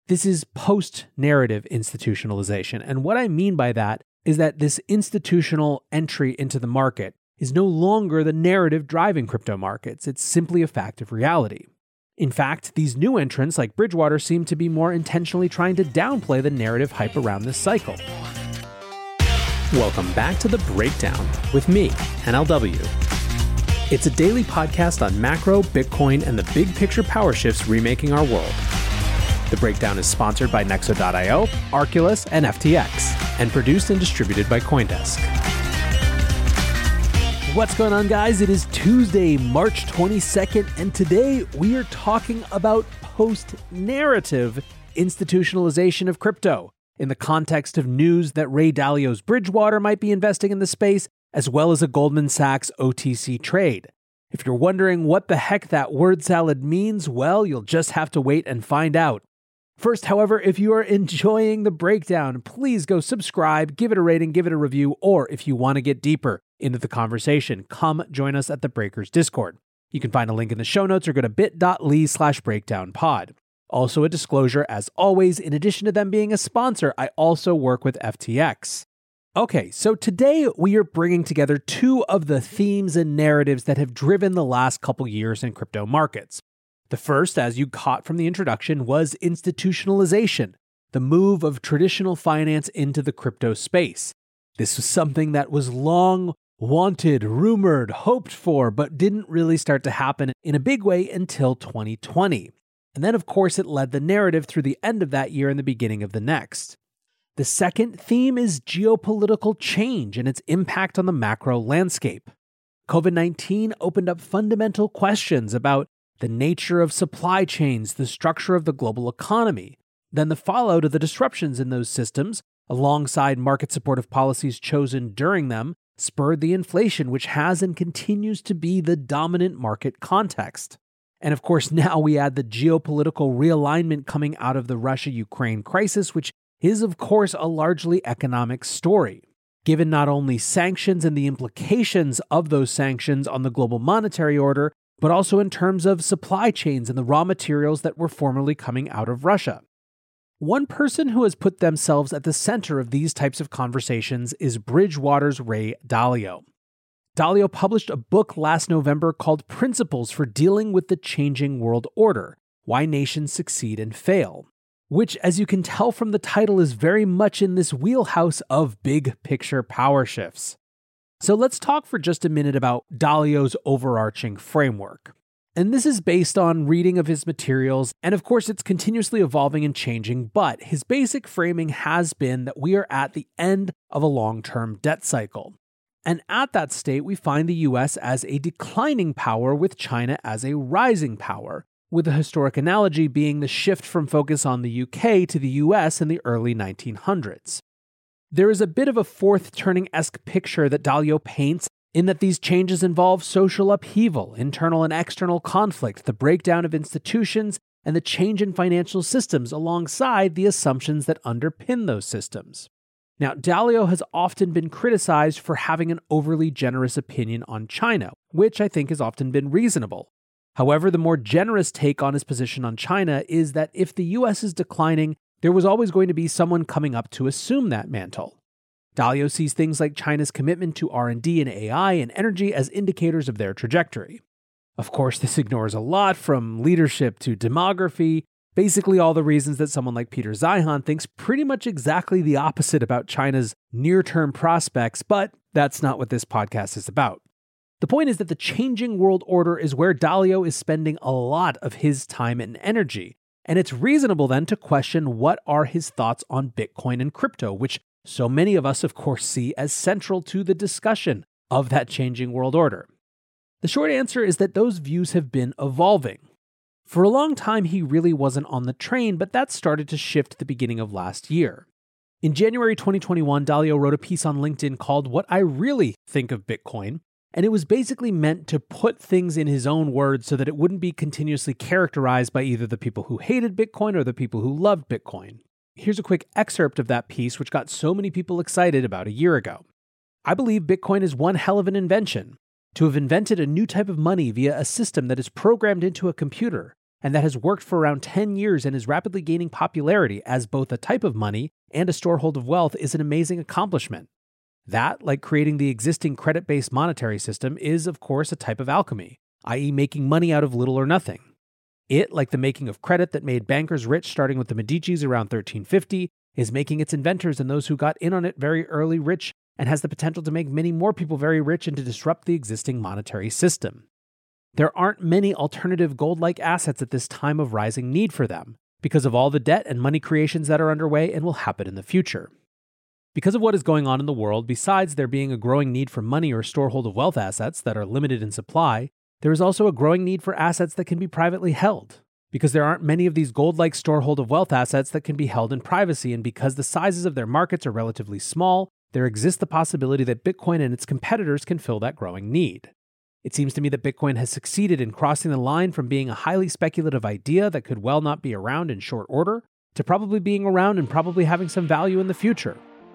This is post-narrative institutionalization. And what I mean by that is that this institutional entry into the market is no longer the narrative driving crypto markets. It's simply a fact of reality. In fact, these new entrants like Bridgewater seem to be more intentionally trying to downplay the narrative hype around this cycle. Welcome back to The Breakdown with me, NLW. It's a daily podcast on macro, Bitcoin, and the big picture power shifts remaking our world. The Breakdown is sponsored by Nexo.io, Arculus, and FTX, and produced and distributed by CoinDesk. What's going on, guys? It is Tuesday, March 22nd, and today we are talking about post-narrative institutionalization of crypto in the context of news that Ray Dalio's Bridgewater might be investing in the space, as well as a Goldman Sachs OTC trade. If you're wondering what the heck that word salad means, well, you'll just have to wait and find out. First, however, if you are enjoying The Breakdown, please go subscribe, give it a rating, give it a review, or if you want to get deeper into the conversation, come join us at the Breakers Discord. You can find a link in the show notes or go to bit.ly/breakdownpod. Also a disclosure, as always, in addition to them being a sponsor, I also work with FTX. Okay, so today we are bringing together two of the themes and narratives that have driven the last couple years in crypto markets. The first, as you caught from the introduction, was institutionalization, the move of traditional finance into the crypto space. This was something that was long wanted, rumored, hoped for, but didn't really start to happen in a big way until 2020. And then, of course, it led the narrative through the end of that year and the beginning of the next. The second theme is geopolitical change and its impact on the macro landscape. COVID-19 opened up fundamental questions about the nature of supply chains, the structure of the global economy, then the fallout of the disruptions in those systems, alongside market-supportive policies chosen during them, spurred the inflation, which has and continues to be the dominant market context. And of course, now we add the geopolitical realignment coming out of the Russia-Ukraine crisis, which is, of course, a largely economic story. Given not only sanctions and the implications of those sanctions on the global monetary order, but also in terms of supply chains and the raw materials that were formerly coming out of Russia. One person who has put themselves at the center of these types of conversations is Bridgewater's Ray Dalio. Dalio published a book last November called Principles for Dealing with the Changing World Order: Why Nations Succeed and Fail, which, as you can tell from the title, is very much in this wheelhouse of big picture power shifts. So let's talk for just a minute about Dalio's overarching framework. And this is based on reading of his materials, and of course it's continuously evolving and changing, but his basic framing has been that we are at the end of a long-term debt cycle. And at that state, we find the US as a declining power with China as a rising power, with the historic analogy being the shift from focus on the UK to the US in the early 1900s. There is a bit of a fourth turning-esque picture that Dalio paints in that these changes involve social upheaval, internal and external conflict, the breakdown of institutions, and the change in financial systems alongside the assumptions that underpin those systems. Now, Dalio has often been criticized for having an overly generous opinion on China, which I think has often been reasonable. However, the more generous take on his position on China is that if the US is declining, there was always going to be someone coming up to assume that mantle. Dalio sees things like China's commitment to R&D and AI and energy as indicators of their trajectory. Of course, this ignores a lot from leadership to demography, basically all the reasons that someone like Peter Zeihan thinks pretty much exactly the opposite about China's near-term prospects, but that's not what this podcast is about. The point is that the changing world order is where Dalio is spending a lot of his time and energy. And it's reasonable then to question what are his thoughts on Bitcoin and crypto, which so many of us, of course, see as central to the discussion of that changing world order. The short answer is that those views have been evolving. For a long time, he really wasn't on the train, but that started to shift at the beginning of last year. In January 2021, Dalio wrote a piece on LinkedIn called What I Really Think of Bitcoin, and it was basically meant to put things in his own words so that it wouldn't be continuously characterized by either the people who hated Bitcoin or the people who loved Bitcoin. Here's a quick excerpt of that piece, which got so many people excited about a year ago. I believe Bitcoin is one hell of an invention. To have invented a new type of money via a system that is programmed into a computer, and that has worked for around 10 years and is rapidly gaining popularity as both a type of money and a storehold of wealth, is an amazing accomplishment. That, like creating the existing credit-based monetary system, is of course a type of alchemy, i.e. making money out of little or nothing. It, like the making of credit that made bankers rich starting with the Medicis around 1350, is making its inventors and those who got in on it very early rich, and has the potential to make many more people very rich and to disrupt the existing monetary system. There aren't many alternative gold-like assets at this time of rising need for them, because of all the debt and money creations that are underway and will happen in the future. Because of what is going on in the world, besides there being a growing need for money or storehold of wealth assets that are limited in supply, there is also a growing need for assets that can be privately held. Because there aren't many of these gold-like storehold of wealth assets that can be held in privacy, and because the sizes of their markets are relatively small, there exists the possibility that Bitcoin and its competitors can fill that growing need. It seems to me that Bitcoin has succeeded in crossing the line from being a highly speculative idea that could well not be around in short order to probably being around and probably having some value in the future.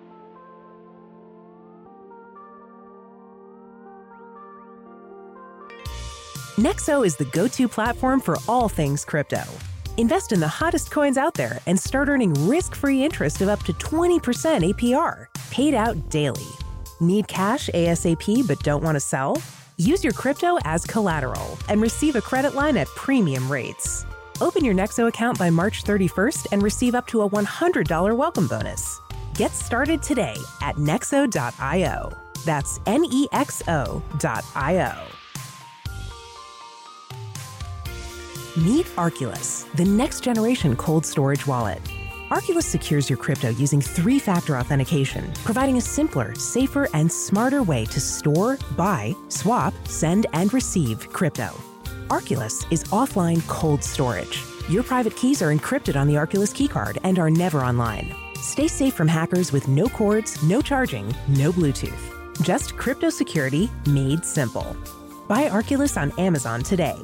Nexo is the go-to platform for all things crypto. Invest in the hottest coins out there and start earning risk-free interest of up to 20% APR, paid out daily. Need cash ASAP but don't want to sell? Use your crypto as collateral and receive a credit line at premium rates. Open your Nexo account by March 31st and receive up to a $100 welcome bonus. Get started today at nexo.io. That's nexo.io. Meet Arculus, the next generation cold storage wallet. Arculus secures your crypto using 3-factor authentication, providing a simpler, safer, and smarter way to store, buy, swap, send, and receive crypto. Arculus is offline cold storage. Your private keys are encrypted on the Arculus keycard and are never online. Stay safe from hackers with no cords, no charging, no Bluetooth. Just crypto security made simple. Buy Arculus on Amazon today.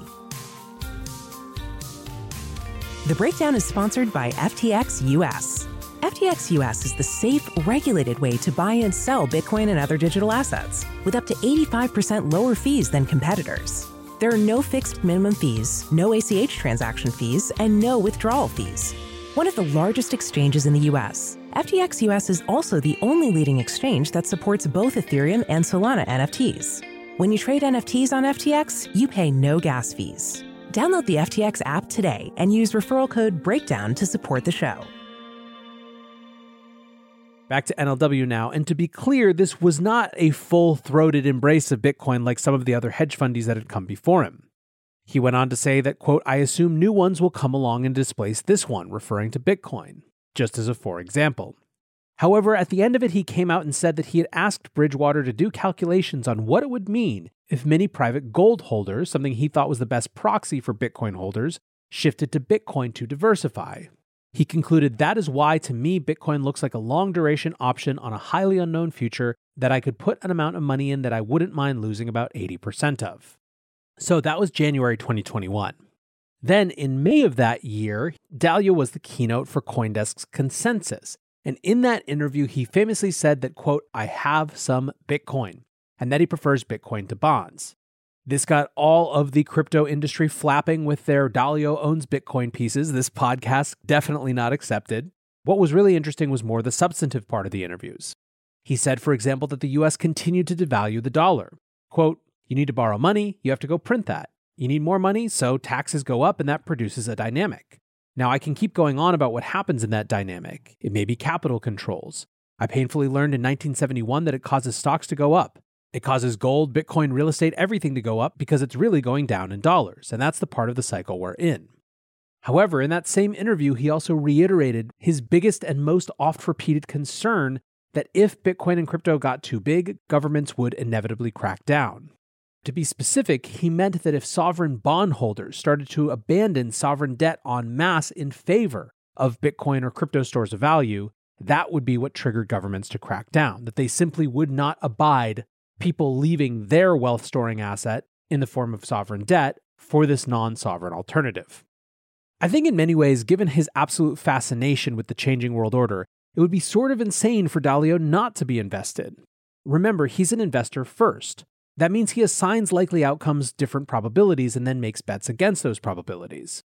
The breakdown is sponsored by FTX US. FTX US is the safe, regulated way to buy and sell Bitcoin and other digital assets, with up to 85% lower fees than competitors. There are no fixed minimum fees, no ACH transaction fees, and no withdrawal fees. One of the largest exchanges in the US, FTX US is also the only leading exchange that supports both Ethereum and Solana NFTs. When you trade NFTs on FTX, you pay no gas fees. Download the FTX app today and use referral code BREAKDOWN to support the show. Back to NLW now, and to be clear, this was not a full-throated embrace of Bitcoin like some of the other hedge fundies that had come before him. He went on to say that, quote, "I assume new ones will come along and displace this one," referring to Bitcoin, just as a for example. However, at the end of it, he came out and said that he had asked Bridgewater to do calculations on what it would mean if many private gold holders, something he thought was the best proxy for Bitcoin holders, shifted to Bitcoin to diversify. He concluded, "That is why, to me, Bitcoin looks like a long-duration option on a highly unknown future that I could put an amount of money in that I wouldn't mind losing about 80% of." So that was January 2021. Then, in May of that year, Dalio was the keynote for CoinDesk's Consensus. And in that interview, he famously said that, quote, "I have some Bitcoin," and that he prefers Bitcoin to bonds. This got all of the crypto industry flapping with their Dalio owns Bitcoin pieces. This podcast definitely not accepted. What was really interesting was more the substantive part of the interviews. He said, for example, that the US continued to devalue the dollar. Quote, "You need to borrow money, you have to go print that. You need more money, so taxes go up, and that produces a dynamic. Now, I can keep going on about what happens in that dynamic. It may be capital controls. I painfully learned in 1971 that it causes stocks to go up. It causes gold, Bitcoin, real estate, everything to go up because it's really going down in dollars, and that's the part of the cycle we're in." However, in that same interview, he also reiterated his biggest and most oft-repeated concern that if Bitcoin and crypto got too big, governments would inevitably crack down. To be specific, he meant that if sovereign bondholders started to abandon sovereign debt en masse in favor of Bitcoin or crypto stores of value, that would be what triggered governments to crack down, that they simply would not abide people leaving their wealth-storing asset in the form of sovereign debt for this non-sovereign alternative. I think in many ways, given his absolute fascination with the changing world order, it would be sort of insane for Dalio not to be invested. Remember, he's an investor first. That means he assigns likely outcomes different probabilities and then makes bets against those probabilities.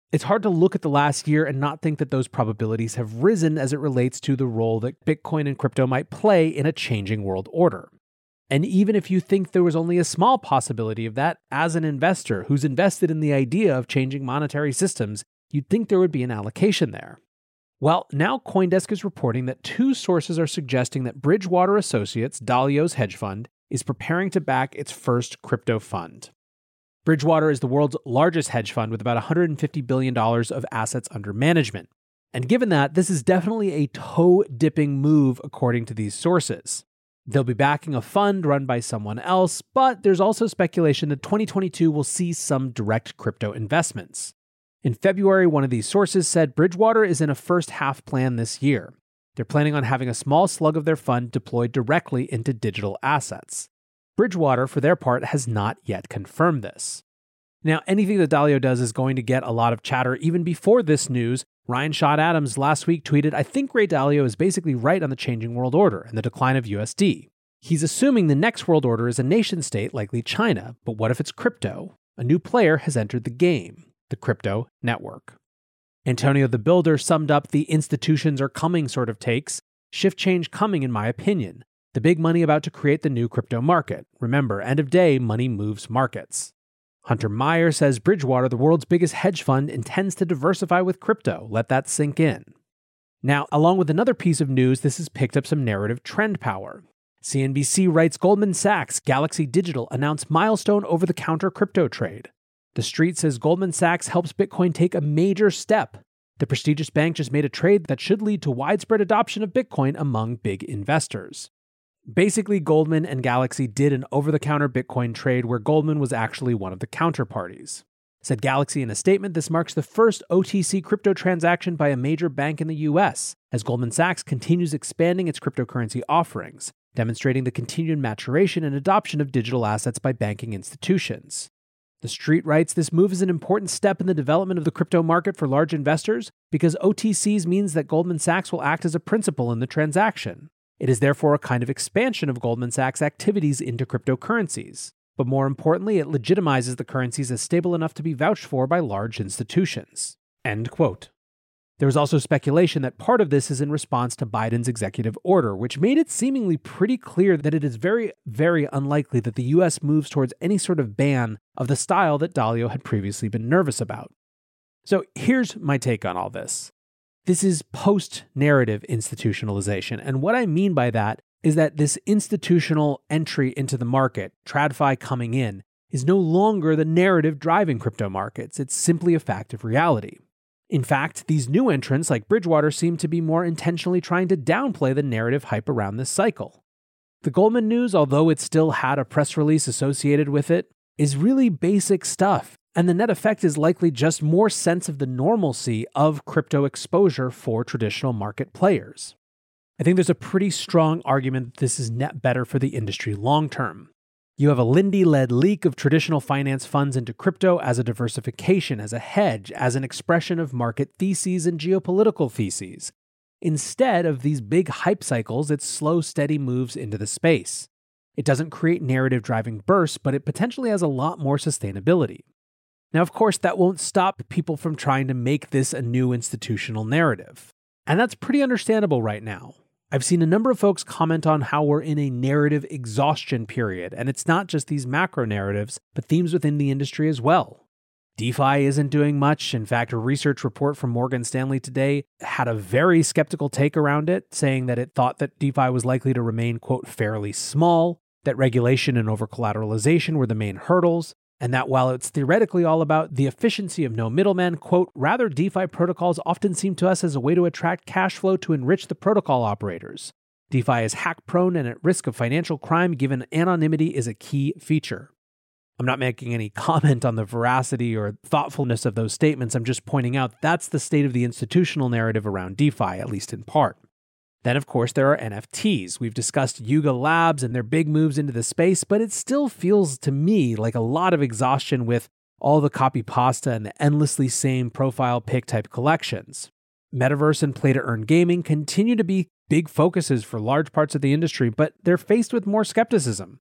It's hard to look at the last year and not think that those probabilities have risen as it relates to the role that Bitcoin and crypto might play in a changing world order. And even if you think there was only a small possibility of that, as an investor who's invested in the idea of changing monetary systems, you'd think there would be an allocation there. Well, now CoinDesk is reporting that two sources are suggesting that Bridgewater Associates, Dalio's hedge fund, is preparing to back its first crypto fund. Bridgewater is the world's largest hedge fund with about $150 billion of assets under management. And given that, this is definitely a toe-dipping move according to these sources. They'll be backing a fund run by someone else, but there's also speculation that 2022 will see some direct crypto investments. In February, one of these sources said Bridgewater is in a first half plan this year. They're planning on having a small slug of their fund deployed directly into digital assets. Bridgewater, for their part, has not yet confirmed this. Now, anything that Dalio does is going to get a lot of chatter even before this news. Ryan Shott Adams last week tweeted, "I think Ray Dalio is basically right on the changing world order and the decline of USD. He's assuming the next world order is a nation state, likely China, but what if it's crypto? A new player has entered the game, the crypto network." Antonio the Builder summed up the institutions are coming sort of takes. Shift change coming, in my opinion. The big money about to create the new crypto market. Remember, end of day, money moves markets. Hunter Meyer says Bridgewater, the world's biggest hedge fund, intends to diversify with crypto. Let that sink in. Now, along with another piece of news, this has picked up some narrative trend power. CNBC writes Goldman Sachs, Galaxy Digital announced milestone over-the-counter crypto trade. The Street says Goldman Sachs helps Bitcoin take a major step. The prestigious bank just made a trade that should lead to widespread adoption of Bitcoin among big investors. Basically, Goldman and Galaxy did an over-the-counter Bitcoin trade where Goldman was actually one of the counterparties. Said Galaxy in a statement, this marks the first OTC crypto transaction by a major bank in the US, as Goldman Sachs continues expanding its cryptocurrency offerings, demonstrating the continued maturation and adoption of digital assets by banking institutions. The Street writes, this move is an important step in the development of the crypto market for large investors because OTCs means that Goldman Sachs will act as a principal in the transaction. It is therefore a kind of expansion of Goldman Sachs' activities into cryptocurrencies. But more importantly, it legitimizes the currencies as stable enough to be vouched for by large institutions. End quote. There was also speculation that part of this is in response to Biden's executive order, which made it seemingly pretty clear that it is very, very unlikely that the US moves towards any sort of ban of the style that Dalio had previously been nervous about. So here's my take on all this. This is post-narrative institutionalization, and what I mean by that is that this institutional entry into the market, TradFi coming in, is no longer the narrative driving crypto markets. It's simply a fact of reality. In fact, these new entrants like Bridgewater seem to be more intentionally trying to downplay the narrative hype around this cycle. The Goldman news, although it still had a press release associated with it, is really basic stuff. And the net effect is likely just more sense of the normalcy of crypto exposure for traditional market players. I think there's a pretty strong argument that this is net better for the industry long term. You have a Lindy-led leak of traditional finance funds into crypto as a diversification, as a hedge, as an expression of market theses and geopolitical theses. Instead of these big hype cycles, it's slow, steady moves into the space. It doesn't create narrative-driving bursts, but it potentially has a lot more sustainability. Now, of course, that won't stop people from trying to make this a new institutional narrative. And that's pretty understandable right now. I've seen a number of folks comment on how we're in a narrative exhaustion period, and it's not just these macro narratives, but themes within the industry as well. DeFi isn't doing much. In fact, a research report from Morgan Stanley today had a very skeptical take around it, saying that it thought that DeFi was likely to remain, quote, fairly small, that regulation and over-collateralization were the main hurdles, and that while it's theoretically all about the efficiency of no middleman, quote, rather DeFi protocols often seem to us as a way to attract cash flow to enrich the protocol operators. DeFi is hack-prone and at risk of financial crime given anonymity is a key feature. I'm not making any comment on the veracity or thoughtfulness of those statements. I'm just pointing out that's the state of the institutional narrative around DeFi, at least in part. Then, of course, there are NFTs. We've discussed Yuga Labs and their big moves into the space, but it still feels to me like a lot of exhaustion with all the copy pasta and the endlessly same profile pic type collections. Metaverse and play-to-earn gaming continue to be big focuses for large parts of the industry, but they're faced with more skepticism.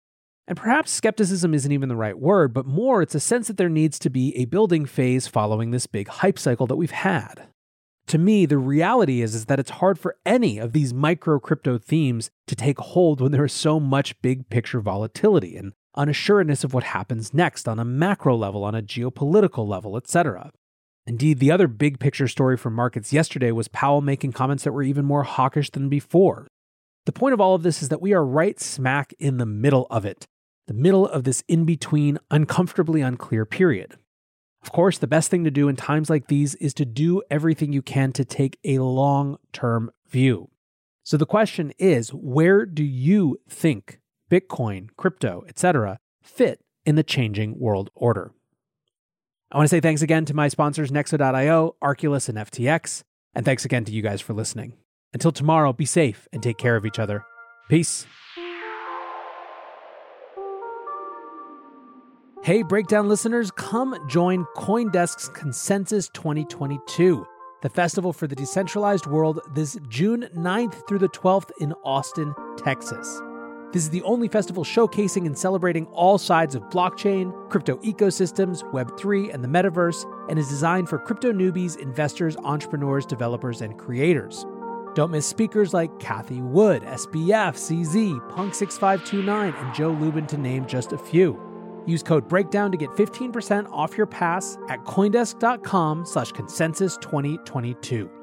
And perhaps skepticism isn't even the right word, but more it's a sense that there needs to be a building phase following this big hype cycle that we've had. To me, the reality is that it's hard for any of these micro crypto themes to take hold when there is so much big picture volatility and unassuredness of what happens next on a macro level, on a geopolitical level, etc. Indeed, the other big picture story for markets yesterday was Powell making comments that were even more hawkish than before. The point of all of this is that we are right smack in the middle of it, the middle of this in-between, uncomfortably unclear period. Of course, the best thing to do in times like these is to do everything you can to take a long-term view. So the question is, where do you think Bitcoin, crypto, etc. fit in the changing world order? I want to say thanks again to my sponsors Nexo.io, Arculus, and FTX, and thanks again to you guys for listening. Until tomorrow, be safe and take care of each other. Peace. Hey, Breakdown listeners, come join CoinDesk's Consensus 2022, the festival for the decentralized world, this June 9th through the 12th in Austin, Texas. This is the only festival showcasing and celebrating all sides of blockchain, crypto ecosystems, Web3, and the metaverse, and is designed for crypto newbies, investors, entrepreneurs, developers, and creators. Don't miss speakers like Cathie Wood, SBF, CZ, Punk6529, and Joe Lubin, to name just a few. Use code BREAKDOWN to get 15% off your pass at CoinDesk.com/consensus2022.